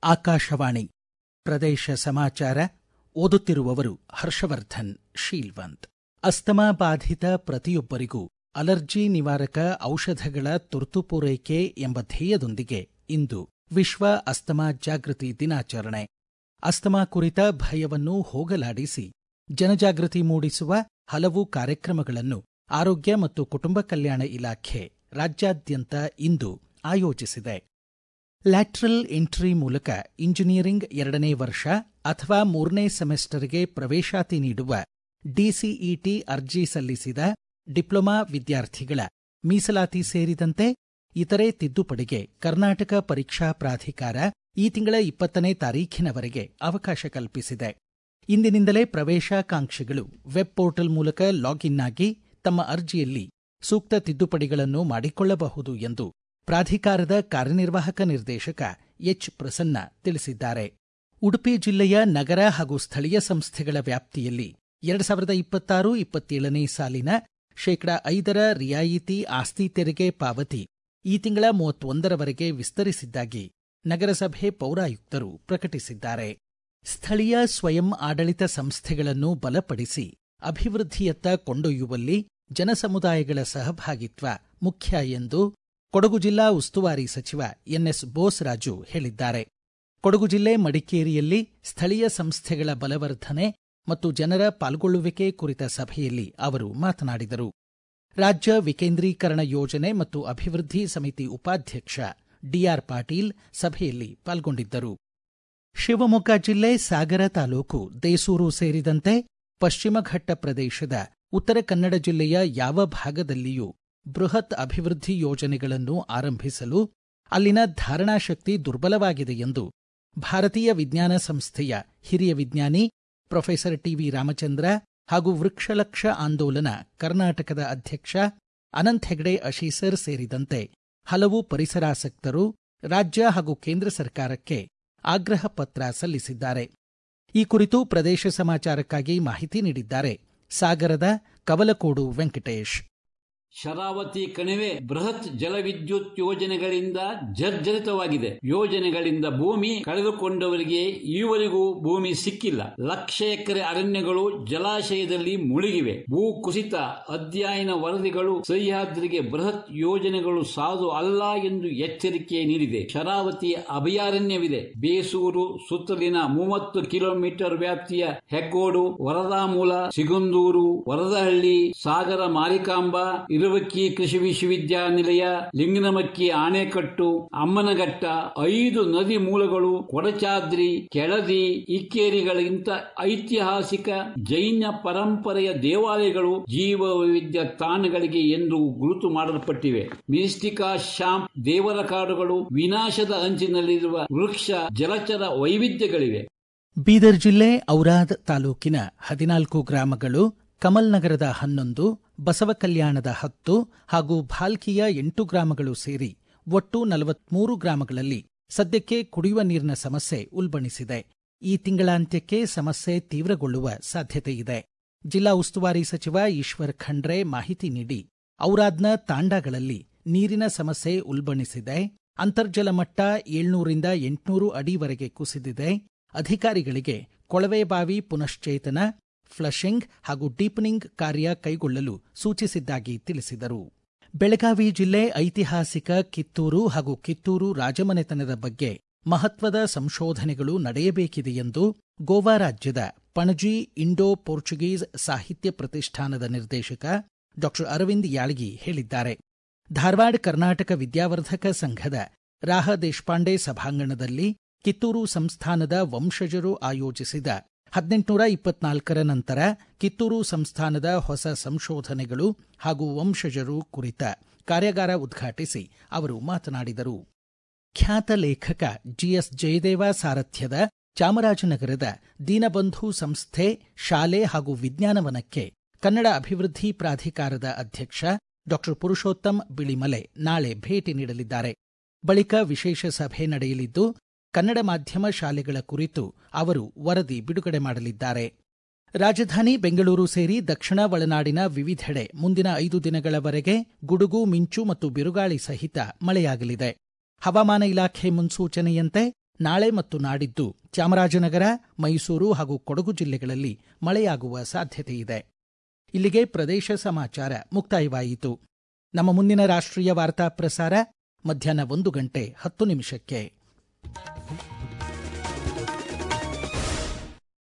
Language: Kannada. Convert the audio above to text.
ಆಕಾಶವಾಣಿ ಪ್ರದೇಶ ಸಮಾಚಾರ ಓದುತ್ತಿರುವವರು ಹರ್ಷವರ್ಧನ್ ಶೀಲ್ವಂತ್. ಅಸ್ತಮಾ ಬಾಧಿತ ಪ್ರತಿಯೊಬ್ಬರಿಗೂ ಅಲರ್ಜಿ ನಿವಾರಕ ಔಷಧಗಳ ತುರ್ತು ಪೂರೈಕೆ ಎಂಬ ಧ್ಯೇಯದೊಂದಿಗೆ ಇಂದು ವಿಶ್ವ ಅಸ್ತಮಾ ಜಾಗೃತಿ ದಿನಾಚರಣೆ. ಅಸ್ತಮಾ ಕುರಿತ ಭಯವನ್ನು ಹೋಗಲಾಡಿಸಿ ಜನಜಾಗೃತಿ ಮೂಡಿಸುವ ಹಲವು ಕಾರ್ಯಕ್ರಮಗಳನ್ನು ಆರೋಗ್ಯ ಮತ್ತು ಕುಟುಂಬ ಕಲ್ಯಾಣ ಇಲಾಖೆ ರಾಜ್ಯಾದ್ಯಂತ ಇಂದು ಆಯೋಜಿಸಿದೆ. ಲ್ಯಾಟ್ರಲ್ ಎಂಟ್ರಿ ಮೂಲಕ ಇಂಜಿನಿಯರಿಂಗ್ 2ನೇ ವರ್ಷ ಅಥವಾ 3ನೇ ಸೆಮೆಸ್ಟರ್ಗೆ ಪ್ರವೇಶಾತಿ ನೀಡುವ ಡಿಸಿಇಟಿ ಅರ್ಜಿ ಸಲ್ಲಿಸಿದ ಡಿಪ್ಲೊಮಾ ವಿದ್ಯಾರ್ಥಿಗಳ ಮೀಸಲಾತಿ ಸೇರಿದಂತೆ ಇತರೆ ತಿದ್ದುಪಡಿಗೆ ಕರ್ನಾಟಕ ಪರೀಕ್ಷಾ ಪ್ರಾಧಿಕಾರ ಈ ತಿಂಗಳ 20ನೇ ತಾರೀಖಿನವರೆಗೆ ಅವಕಾಶ ಕಲ್ಪಿಸಿದೆ. ಇಂದಿನಿಂದಲೇ ಪ್ರವೇಶಾಕಾಂಕ್ಷಿಗಳು ವೆಬ್ ಪೋರ್ಟಲ್ ಮೂಲಕ ಲಾಗಿನ್ ಆಗಿ ತಮ್ಮ ಅರ್ಜಿಯಲ್ಲಿ ಸೂಕ್ತ ತಿದ್ದುಪಡಿಗಳನ್ನು ಮಾಡಿಕೊಳ್ಳಬಹುದು ಎಂದು ಪ್ರಾಧಿಕಾರದ ಕಾರ್ಯನಿರ್ವಾಹಕ ನಿರ್ದೇಶಕ ಎಚ್. ಪ್ರಸನ್ನ ತಿಳಿಸಿದ್ದಾರೆ. ಉಡುಪಿ ಜಿಲ್ಲೆಯ ನಗರ ಹಾಗೂ ಸ್ಥಳೀಯ ಸಂಸ್ಥೆಗಳ ವ್ಯಾಪ್ತಿಯಲ್ಲಿ 2026-27ನೇ ಸಾಲಿನ ಶೇಕಡಾ 5 ರಿಯಾಯಿತಿ ಆಸ್ತಿ ತೆರಿಗೆ ಪಾವತಿ ಈ ತಿಂಗಳ 31ರವರೆಗೆ ವಿಸ್ತರಿಸಿದ್ದಾಗಿ ನಗರಸಭೆ ಪೌರಾಯುಕ್ತರು ಪ್ರಕಟಿಸಿದ್ದಾರೆ. ಸ್ಥಳೀಯ ಸ್ವಯಂ ಆಡಳಿತ ಸಂಸ್ಥೆಗಳನ್ನು ಬಲಪಡಿಸಿ ಅಭಿವೃದ್ಧಿಯತ್ತ ಕೊಂಡೊಯ್ಯುವಲ್ಲಿ ಜನಸಮುದಾಯಗಳ ಸಹಭಾಗಿತ್ವ ಮುಖ್ಯ ಎಂದು ಕೊಡಗು ಜಿಲ್ಲಾ ಉಸ್ತುವಾರಿ ಸಚಿವ ಎನ್ಎಸ್ ಬೋಸರಾಜು ಹೇಳಿದ್ದಾರೆ. ಕೊಡಗು ಜಿಲ್ಲೆ ಮಡಿಕೇರಿಯಲ್ಲಿ ಸ್ಥಳೀಯ ಸಂಸ್ಥೆಗಳ ಬಲವರ್ಧನೆ ಮತ್ತು ಜನರ ಪಾಲ್ಗೊಳ್ಳುವಿಕೆ ಕುರಿತ ಸಭೆಯಲ್ಲಿ ಅವರು ಮಾತನಾಡಿದರು. ರಾಜ್ಯ ವಿಕೇಂದ್ರೀಕರಣ ಯೋಜನೆ ಮತ್ತು ಅಭಿವೃದ್ಧಿ ಸಮಿತಿ ಉಪಾಧ್ಯಕ್ಷ ಡಿಆರ್ ಪಾಟೀಲ್ ಸಭೆಯಲ್ಲಿ ಪಾಲ್ಗೊಂಡಿದ್ದರು. ಶಿವಮೊಗ್ಗ ಜಿಲ್ಲೆ ಸಾಗರ ತಾಲೂಕು ದೇಸೂರು ಸೇರಿದಂತೆ ಪಶ್ಚಿಮ ಘಟ್ಟ ಪ್ರದೇಶದ ಉತ್ತರ ಕನ್ನಡ ಜಿಲ್ಲೆಯ ಯಾವ ಭಾಗದಲ್ಲಿಯೂ ಬೃಹತ್ ಅಭಿವೃದ್ಧಿ ಯೋಜನೆಗಳನ್ನು ಆರಂಭಿಸಲು ಅಲ್ಲಿನ ಧಾರಣಾಶಕ್ತಿ ದುರ್ಬಲವಾಗಿದೆ ಎಂದು ಭಾರತೀಯ ವಿಜ್ಞಾನ ಸಂಸ್ಥೆಯ ಹಿರಿಯ ವಿಜ್ಞಾನಿ ಪ್ರೊಫೆಸರ್ ಟಿವಿ ರಾಮಚಂದ್ರ ಹಾಗೂ ವೃಕ್ಷಲಕ್ಷ ಆಂದೋಲನ ಕರ್ನಾಟಕದ ಅಧ್ಯಕ್ಷ ಅನಂತ್ ಹೆಗಡೆ ಅಶೀಸರ್ ಸೇರಿದಂತೆ ಹಲವು ಪರಿಸರಾಸಕ್ತರು ರಾಜ್ಯ ಹಾಗೂ ಕೇಂದ್ರ ಸರ್ಕಾರಕ್ಕೆ ಆಗ್ರಹ ಪತ್ರ ಸಲ್ಲಿಸಿದ್ದಾರೆ. ಈ ಕುರಿತು ಪ್ರದೇಶ ಸಮಾಚಾರಕ್ಕಾಗಿ ಮಾಹಿತಿ ನೀಡಿದ್ದಾರೆ ಸಾಗರದ ಕವಲಕೋಡು ವೆಂಕಟೇಶ್. ಶರಾವತಿ ಕಣಿವೆ ಬೃಹತ್ ಜಲವಿದ್ಯುತ್ ಯೋಜನೆಗಳಿಂದ ಜರ್ಜರಿತವಾಗಿದೆ. ಯೋಜನೆಗಳಿಂದ ಭೂಮಿ ಕಳೆದುಕೊಂಡವರಿಗೆ ಈವರೆಗೂ ಭೂಮಿ ಸಿಕ್ಕಿಲ್ಲ. ಲಕ್ಷ ಎಕರೆ ಅರಣ್ಯಗಳು ಜಲಾಶಯದಲ್ಲಿ ಮುಳುಗಿವೆ. ಭೂ ಕುಸಿತ ಅಧ್ಯಯನ ವರದಿಗಳು ಸಹ್ಯಾದ್ರಿಗೆ ಬೃಹತ್ ಯೋಜನೆಗಳು ಸಾಧು ಅಲ್ಲ ಎಂದು ಎಚ್ಚರಿಕೆ ನೀಡಿದೆ. ಶರಾವತಿ ಅಭಯಾರಣ್ಯವಿದೆ. ಬೇಸೂರು ಸುತ್ತಲಿನ 30 ಕಿಲೋಮೀಟರ್ ವ್ಯಾಪ್ತಿಯ ಹೆಗ್ಗೋಡು, ವರದಾಮೂಲ, ಸಿಗುಂದೂರು, ವರದಹಳ್ಳಿ, ಸಾಗರ ಮಾರಿಕಾಂಬ, ಇರುವಕ್ಕಿ ಕೃಷಿ ವಿಶ್ವವಿದ್ಯಾನಿಲಯ, ಲಿಂಗನಮಕ್ಕಿ ಆಣೆಕಟ್ಟು, ಅಮ್ಮನಘಟ್ಟ, 5 ನದಿ ಮೂಲಗಳು, ಕೊಡಚಾದ್ರಿ, ಕೆಳದಿ, ಇಕ್ಕೇರಿಗಳಿಗಿಂತ ಐತಿಹಾಸಿಕ ಜೈನ ಪರಂಪರೆಯ ದೇವಾಲಯಗಳು ಜೀವ ವೈವಿಧ್ಯ ತಾಣಗಳಿಗೆ ಎಂದು ಗುರುತು ಮಾಡಲ್ಪಟ್ಟಿವೆ. ಮಿಸ್ಟಿಕಾ ಶಾಂಪ್ ದೇವರ ಕಾಡುಗಳು, ವಿನಾಶದ ಅಂಚಿನಲ್ಲಿರುವ ವೃಕ್ಷ ಜಲಚರ ವೈವಿಧ್ಯಗಳಿವೆ. ಬೀದರ್ ಜಿಲ್ಲೆ ಔರಾದ್ ತಾಲೂಕಿನ 14 ಗ್ರಾಮಗಳು, ಕಮಲ್ ನಗರದ 11, ಬಸವ ಕಲ್ಯಾಣದ 10 ಹಾಗೂ ಭಾಲ್ಕಿಯ 8 ಗ್ರಾಮಗಳು ಸೇರಿ ಒಟ್ಟು 43 ಗ್ರಾಮಗಳಲ್ಲಿ ಸದ್ಯಕ್ಕೆ ಕುಡಿಯುವ ನೀರಿನ ಸಮಸ್ಯೆ ಉಲ್ಬಣಿಸಿದೆ. ಈ ತಿಂಗಳಾಂತ್ಯಕ್ಕೆ ಸಮಸ್ಯೆ ತೀವ್ರಗೊಳ್ಳುವ ಸಾಧ್ಯತೆಯಿದೆ. ಜಿಲ್ಲಾ ಉಸ್ತುವಾರಿ ಸಚಿವ ಈಶ್ವರ್ ಖಂಡ್ರೆ ಮಾಹಿತಿ ನೀಡಿ, ಔರಾದ್ನ ತಾಂಡಾಗಳಲ್ಲಿ ನೀರಿನ ಸಮಸ್ಯೆ ಉಲ್ಬಣಿಸಿದೆ. ಅಂತರ್ಜಲ ಮಟ್ಟ 700ರಿಂದ 800 ಅಡಿವರೆಗೆ ಕುಸಿದಿದೆ. ಅಧಿಕಾರಿಗಳಿಗೆ ಕೊಳವೆ ಬಾವಿ ಪುನಶ್ಚೇತನ, ಫ್ಲಶಿಂಗ್ ಹಾಗೂ ಡೀಪನಿಂಗ್ ಕಾರ್ಯ ಕೈಗೊಳ್ಳಲು ಸೂಚಿಸಿದ್ದಾಗಿ ತಿಳಿಸಿದರು. ಬೆಳಗಾವಿ ಜಿಲ್ಲೆ ಐತಿಹಾಸಿಕ ಕಿತ್ತೂರು ಹಾಗೂ ಕಿತ್ತೂರು ರಾಜಮನೆತನದ ಬಗ್ಗೆ ಮಹತ್ವದ ಸಂಶೋಧನೆಗಳು ನಡೆಯಬೇಕಿದೆ ಎಂದು ಗೋವಾ ರಾಜ್ಯದ ಪಣಜಿ ಇಂಡೋ ಪೋರ್ಚುಗೀಸ್ ಸಾಹಿತ್ಯ ಪ್ರತಿಷ್ಠಾನದ ನಿರ್ದೇಶಕ ಡಾ ಅರವಿಂದ್ ಯಾಳಗಿ ಹೇಳಿದ್ದಾರೆ. ಧಾರವಾಡ ಕರ್ನಾಟಕ ವಿದ್ಯಾವರ್ಧಕ ಸಂಘದ ರಾಹ ದೇಶಪಾಂಡೆ ಸಭಾಂಗಣದಲ್ಲಿ ಕಿತ್ತೂರು ಸಂಸ್ಥಾನದ ವಂಶಜರು ಆಯೋಜಿಸಿದ 1824ರ ನಂತರ ಕಿತ್ತೂರು ಸಂಸ್ಥಾನದ ಹೊಸ ಸಂಶೋಧನೆಗಳು ಹಾಗೂ ವಂಶಜರು ಕುರಿತ ಕಾರ್ಯಾಗಾರ ಉದ್ಘಾಟಿಸಿ ಅವರು ಮಾತನಾಡಿದರು. ಖ್ಯಾತ ಲೇಖಕ ಜಿಎಸ್ ಜಯದೇವ ಸಾರಥ್ಯದ ಚಾಮರಾಜನಗರದ ದೀನಬಂಧು ಸಂಸ್ಥೆ ಶಾಲೆ ಹಾಗೂ ವಿಜ್ಞಾನವನಕ್ಕೆ ಕನ್ನಡ ಅಭಿವೃದ್ಧಿ ಪ್ರಾಧಿಕಾರದ ಅಧ್ಯಕ್ಷ ಡಾ ಪುರುಷೋತ್ತಮ್ ಬಿಳಿಮಲೆ ನಾಳೆ ಭೇಟಿ ನೀಡಲಿದ್ದಾರೆ. ಬಳಿಕ ವಿಶೇಷ ಸಭೆ ನಡೆಯಲಿದ್ದು ಕನ್ನಡ ಮಾಧ್ಯಮ ಶಾಲೆಗಳ ಕುರಿತು ಅವರು ವರದಿ ಬಿಡುಗಡೆ ಮಾಡಲಿದ್ದಾರೆ. ರಾಜಧಾನಿ ಬೆಂಗಳೂರು ಸೇರಿ ದಕ್ಷಿಣ ಒಳನಾಡಿನ ವಿವಿಧೆಡೆ ಮುಂದಿನ 5 ದಿನಗಳವರೆಗೆ ಗುಡುಗು, ಮಿಂಚು ಮತ್ತು ಬಿರುಗಾಳಿ ಸಹಿತ ಮಳೆಯಾಗಲಿದೆ. ಹವಾಮಾನ ಇಲಾಖೆ ಮುನ್ಸೂಚನೆಯಂತೆ ನಾಳೆ ಮತ್ತು ನಾಡಿದ್ದು ಚಾಮರಾಜನಗರ, ಮೈಸೂರು ಹಾಗೂ ಕೊಡಗು ಜಿಲ್ಲೆಗಳಲ್ಲಿ ಮಳೆಯಾಗುವ ಸಾಧ್ಯತೆಯಿದೆ. ಇಲ್ಲಿಗೆ ಪ್ರದೇಶ ಸಮಾಚಾರ ಮುಕ್ತಾಯವಾಯಿತು. ನಮ್ಮ ಮುಂದಿನ ರಾಷ್ಟ್ರೀಯ ವಾರ್ತಾ ಪ್ರಸಾರ ಮಧ್ಯಾಹ್ನ 1:10 ನಿಮಿಷಕ್ಕೆ.